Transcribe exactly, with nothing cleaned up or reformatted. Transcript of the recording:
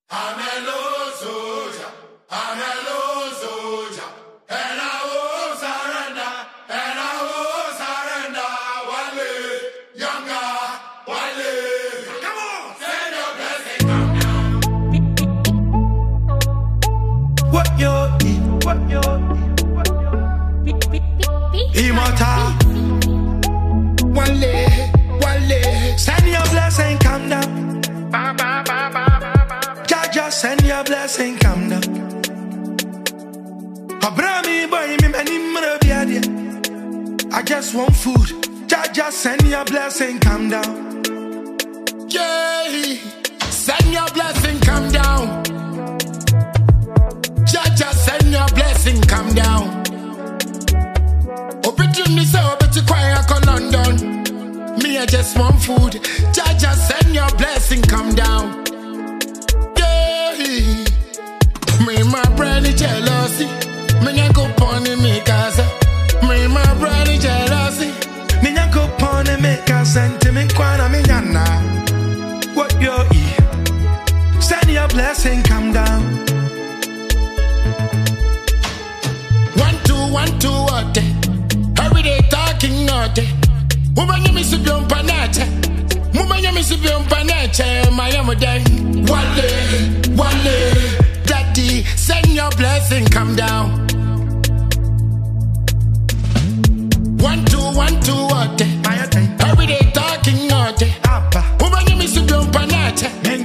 I'm a low soldier, I'm a low soldier, and I won't surrender, and I won't surrender. Wale, younger, Wale, come on, send your blessing, come down. What you eat, what you eat, Immortal, Wale, Wale, send your blessing, come down. Ba, ba, ba, ba. Jaja, send your blessing, come down. Abrami boy, me many mother. I just want food. Jaja, send your blessing, come down. Yeah, send your blessing, come down. Jaja, send your blessing, come down. Opportunity so but you quiet on London. Me, I just want food. Jaja, send your blessing, come down. Me my brother jealousy, me nyan go pony me casa. Me my brother jealousy, me nyan go pony me casa. Ente me kwana me nyana. What you eat? Send your blessing, come down. One two one two what? Every day talking all day. Woman you miss you on panache. Woman you miss you on panache. My am a day. Wale, wale. Daddy, send your blessing, come down. One, two, one, two, what? Every day talking all day. Woman, you miss you don't panache.